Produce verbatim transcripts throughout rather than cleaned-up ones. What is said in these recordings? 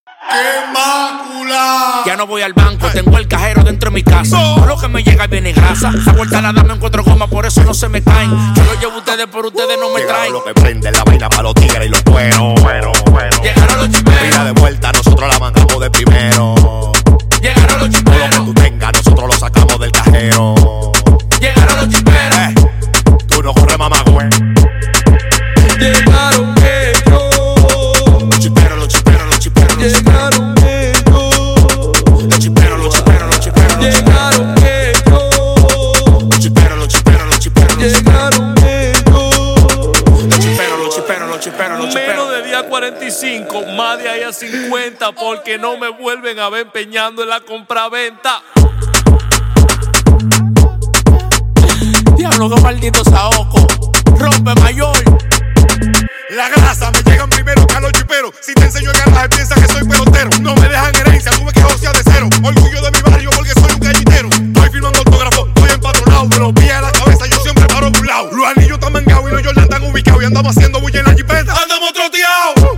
¡Qué mácula! Ya no voy al banco, tengo el cajero dentro de mi casa. Todo lo que me llega viene grasa. Esa vuelta la dame en cuatro gomas, por eso no se me caen. Yo lo llevo a ustedes, por ustedes no me Llegaron traen. lo que prende la vaina para los tigres y los cueros. Bueno, bueno. Llegaron los Mira chiperos. de vuelta, nosotros la bancamos de primero. Llegaron los Todo lo que chiperos. tú tengas, nosotros lo sacamos del cajero. Llegaron los chiperos. Eh, tú no corres, mamá, güey. Llegaron ellos. Los chiperos, los chiperos, los chiperos, los chiperos. Llegaron ellos. Los chiperos, los chiperos, los chiperos, los chiperos. Llegaron ellos. Los chiperos, los chiperos, los chiperos, los chiperos. Llegaron ellos. Los chiperos, los chiperos, los chiperos, los Menos chiperos. de día cuarenta y cinco, más de ahí a cincuenta, porque no me vuelven a ver empeñando en la compraventa. Diablo, qué maldito saoco. Rompe mayor. La grasa me llegan primero que a los chiperos. Si te enseño el garaje, piensa que soy pelotero. No me dejan herencia, tuve que josear de cero. Orgullo de mi barrio porque soy un gallinero. Estoy firmando autógrafo, estoy empatronado. De los pies a la cabeza yo siempre paro por un lado. Los anillos están mangados y los Jordan están ubicados. Y andamos haciendo bulla en la jipeta. ¡Andamos troteados!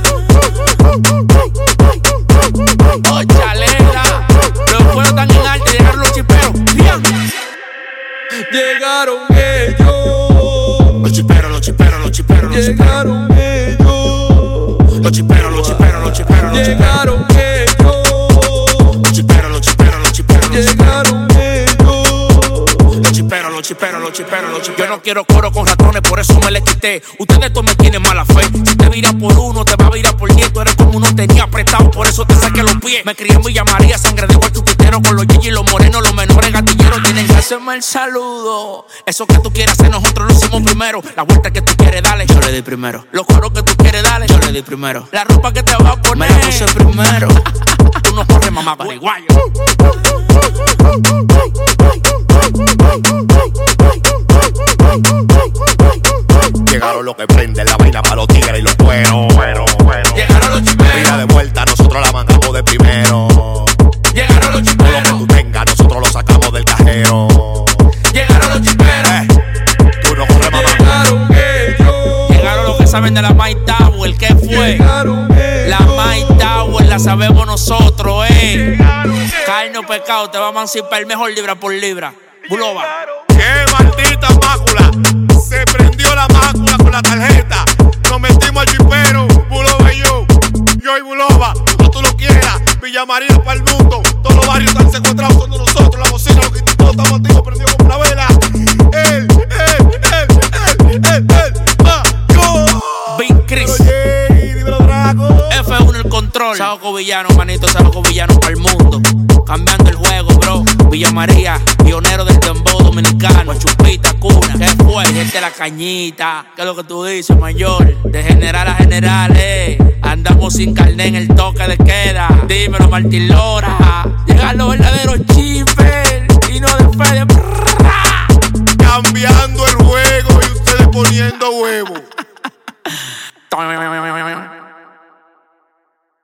Oh, chalera. Los fuegos están en alto, llegaron los chiperos. Bien. Llegaron ellos. Los chiperos, los chiperos, los chiperos, los chiperos. Llegaron ellos. Los chiperos, los chiperos, los chiperos, los chiperos. Llegaron ellos. Los chiperos, los chiperos, los chiperos, los chiperos. Llegaron ellos. Los chiperos, los chiperos, los chiperos, los chiperos. Yo no quiero coro con ratones, por eso me le quité. Ustedes todos me tienen mala fe. Si te viras por uno, te va a virar por diez. Tú eres como uno tenía apretado, por eso te saqué los pies. Me crié en Villa María, sangre de igual chupitero. Con los Gigi, los morenos, los menores gatilleros. Tienen que hacerme el saludo. Eso que tú quieres hacer, nosotros lo hicimos primero. La vuelta que tú quieres darle, yo le di primero. Los coros que tú quieres darle, yo le di primero. La ropa que te va a poner, me la puse primero. Tú no corres, mamá, pariguayo. Llegaron lo que prende la vaina para los tigres y los cueros. Bueno, bueno. Llegaron los Mira chiperos. de vuelta, nosotros la bancamos de primero. Llegaron los Todo lo que chiperos. tú tengas, nosotros lo sacamos del cajero. Llegaron los chiperos. Eh, tú no corres, mamá. Llegaron ellos. Llegaron los que saben de la Mike Tower. ¿Qué fue? Llegaron ellos. La Mike Tower la sabemos nosotros, eh. Carne o pecado, te va a emancipar mejor libra por libra. Buloba. ¡Qué maldita mácula! Se prendió la mácula con la tarjeta. Nos metimos al chipero, Buloba y yo. Yo y Buloba, como tú lo quieras. Villa María para el mundo. Todos los barrios están secuestrados con nosotros. La bocina, los que todos estamos activos, prendidos como una vela. ¡El, el, el, el, el, el, maco! Big Chris. Oye, dímelo, Draco. F uno el control. Saoco Villano, manito, Saoco Villano para el mundo. Cambiando el juego, bro. Villa María, pionero del dembow dominicano. Chupita, cuna. ¿Qué fue? Gente la cañita. ¿Qué es lo que tú dices, mayor? De general a general, eh. Andamos sin carné en el toque de queda. Dímelo, Martín Lora. Llegan los verdaderos chifers y no de fe de prrrra. Cambiando el juego y ustedes poniendo huevo.